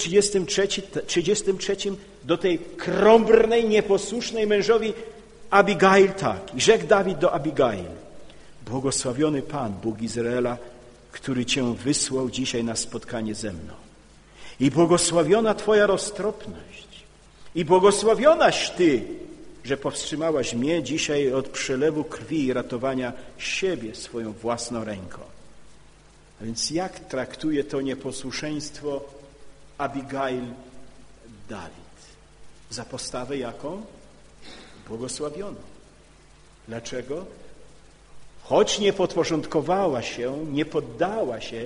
Speaker 1: 33 do tej krąbrnej, nieposłusznej mężowi Abigail tak. I rzekł Dawid do Abigail: błogosławiony Pan, Bóg Izraela, który Cię wysłał dzisiaj na spotkanie ze mną. I błogosławiona Twoja roztropność. I błogosławionaś Ty, że powstrzymałaś mnie dzisiaj od przelewu krwi i ratowania siebie swoją własną ręką. A więc jak traktuje to nieposłuszeństwo Abigail Dawid? Za postawę jaką? Błogosławioną. Dlaczego? Choć nie podporządkowała się, nie poddała się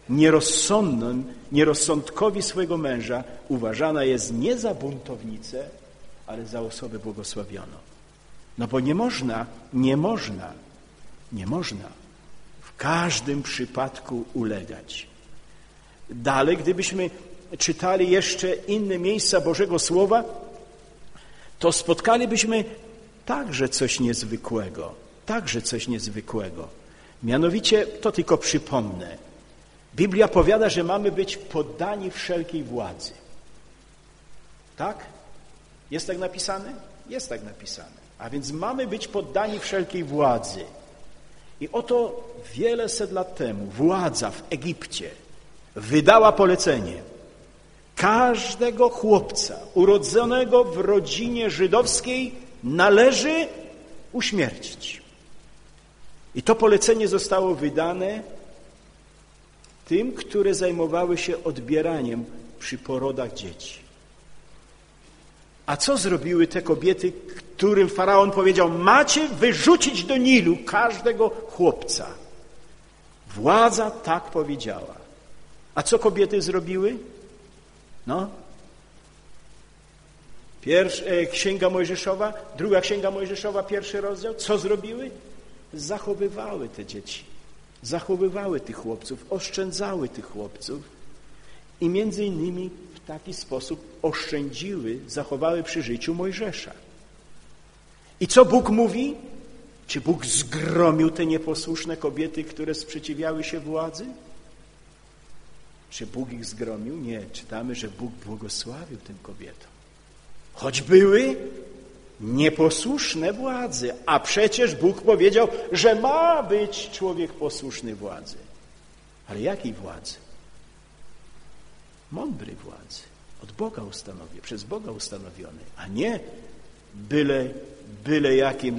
Speaker 1: nierozsądkowi swojego męża, uważana jest nie za buntownicę, ale za osobę błogosławioną. No bo nie można w każdym przypadku ulegać. Dalej, gdybyśmy czytali jeszcze inne miejsca Bożego Słowa, to spotkalibyśmy także coś niezwykłego. Mianowicie, to tylko przypomnę, Biblia powiada, że mamy być poddani wszelkiej władzy. Tak? Jest tak napisane? Jest tak napisane. A więc mamy być poddani wszelkiej władzy. I oto wiele set lat temu władza w Egipcie wydała polecenie: każdego chłopca urodzonego w rodzinie żydowskiej należy uśmiercić. I to polecenie zostało wydane tym, które zajmowały się odbieraniem przy porodach dzieci. A co zrobiły te kobiety, którym faraon powiedział: macie wyrzucić do Nilu każdego chłopca? Władza tak powiedziała. A co kobiety zrobiły? Księga Mojżeszowa, 2 Księga Mojżeszowa, 1 rozdział. Co zrobiły? Zachowywały te dzieci. Zachowywały tych chłopców, oszczędzały tych chłopców i między innymi w taki sposób oszczędziły, zachowały przy życiu Mojżesza. I co Bóg mówi? Czy Bóg zgromił te nieposłuszne kobiety, które sprzeciwiały się władzy? Czy Bóg ich zgromił? Nie. Czytamy, że Bóg błogosławił tym kobietom. Choć były nieposłuszne władzy, a przecież Bóg powiedział, że ma być człowiek posłuszny władzy. Ale jakiej władzy? Mądrej władzy. Od Boga przez Boga ustanowiony, a nie byle jakim.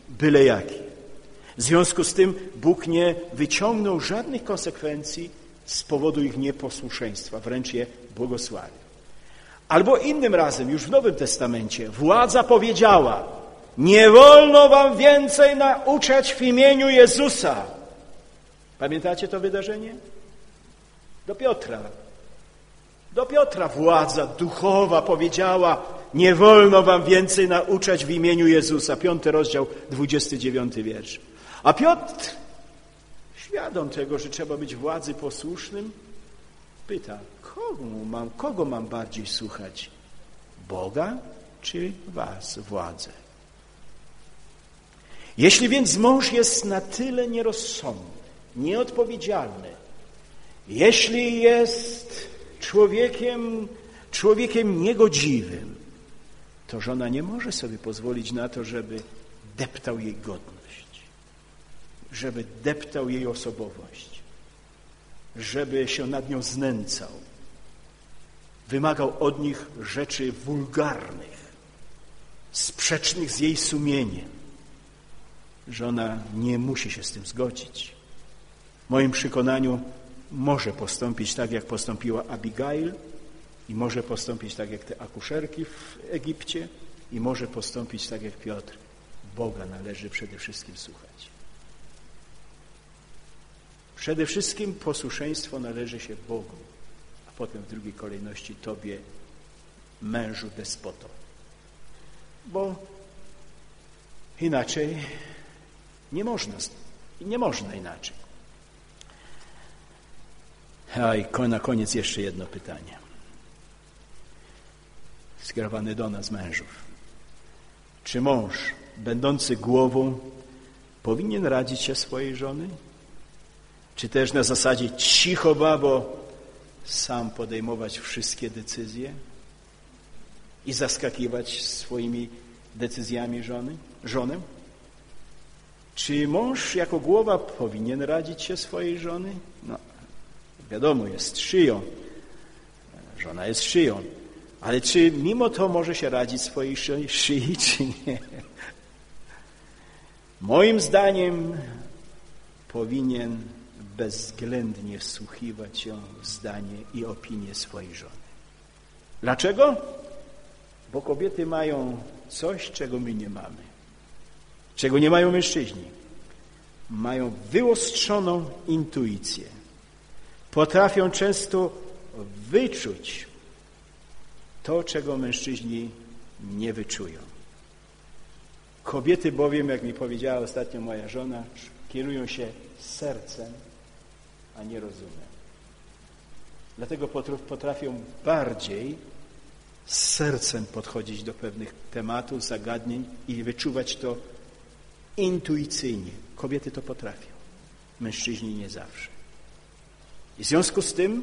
Speaker 1: W związku z tym Bóg nie wyciągnął żadnych konsekwencji z powodu ich nieposłuszeństwa, wręcz je błogosławił. Albo innym razem, już w Nowym Testamencie, władza powiedziała: nie wolno wam więcej nauczać w imieniu Jezusa. Pamiętacie to wydarzenie? Do Piotra władza duchowa powiedziała: nie wolno wam więcej nauczać w imieniu Jezusa. 5 rozdział, 29 wiersz. A Piotr, świadom tego, że trzeba być władzy posłusznym, pyta: kogo mam bardziej słuchać? Boga czy was, władzę? Jeśli więc mąż jest na tyle nierozsądny, nieodpowiedzialny, jeśli jest człowiekiem niegodziwym, to żona nie może sobie pozwolić na to, żeby deptał jej godność, żeby deptał jej osobowość, żeby się nad nią znęcał, wymagał od nich rzeczy wulgarnych, sprzecznych z jej sumieniem. Żona nie musi się z tym zgodzić. W moim przekonaniu może postąpić tak, jak postąpiła Abigail, i może postąpić tak, jak te akuszerki w Egipcie, i może postąpić tak, jak Piotr. Boga należy przede wszystkim słuchać. Przede wszystkim posłuszeństwo należy się Bogu, a potem w drugiej kolejności tobie, mężu despoto. Bo inaczej nie można inaczej. A i na koniec jeszcze jedno pytanie. Skierowane do nas, mężów. Czy mąż, będący głową, powinien radzić się swojej żony? Czy też na zasadzie cicho babo sam podejmować wszystkie decyzje i zaskakiwać swoimi decyzjami żonę? Czy mąż jako głowa powinien radzić się swojej żony? Wiadomo, jest szyją. Żona jest szyją. Ale czy mimo to może się radzić swojej szyi, czy nie? Moim zdaniem powinien bezwzględnie wsłuchiwać się w zdanie i opinię swojej żony. Dlaczego? Bo kobiety mają coś, czego my nie mamy. Czego nie mają mężczyźni. Mają wyostrzoną intuicję. Potrafią często wyczuć to, czego mężczyźni nie wyczują. Kobiety bowiem, jak mi powiedziała ostatnio moja żona, kierują się sercem, a nie rozumem. Dlatego potrafią bardziej z sercem podchodzić do pewnych tematów, zagadnień i wyczuwać to intuicyjnie. Kobiety to potrafią, mężczyźni nie zawsze. I w związku z tym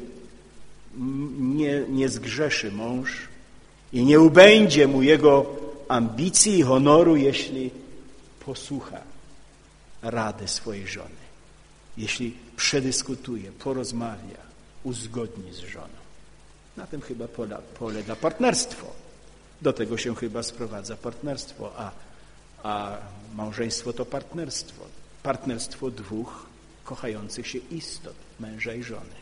Speaker 1: nie zgrzeszy mąż i nie ubędzie mu jego ambicji i honoru, jeśli posłucha rady swojej żony, jeśli przedyskutuje, porozmawia, uzgodni z żoną. Na tym chyba polega partnerstwo. Do tego się chyba sprowadza partnerstwo, a małżeństwo to partnerstwo. Partnerstwo dwóch kochających się istot, męża i żony.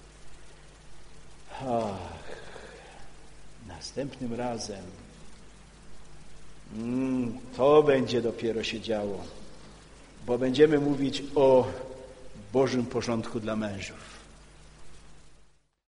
Speaker 1: Następnym razem to będzie dopiero się działo, bo będziemy mówić o Bożym porządku dla mężów.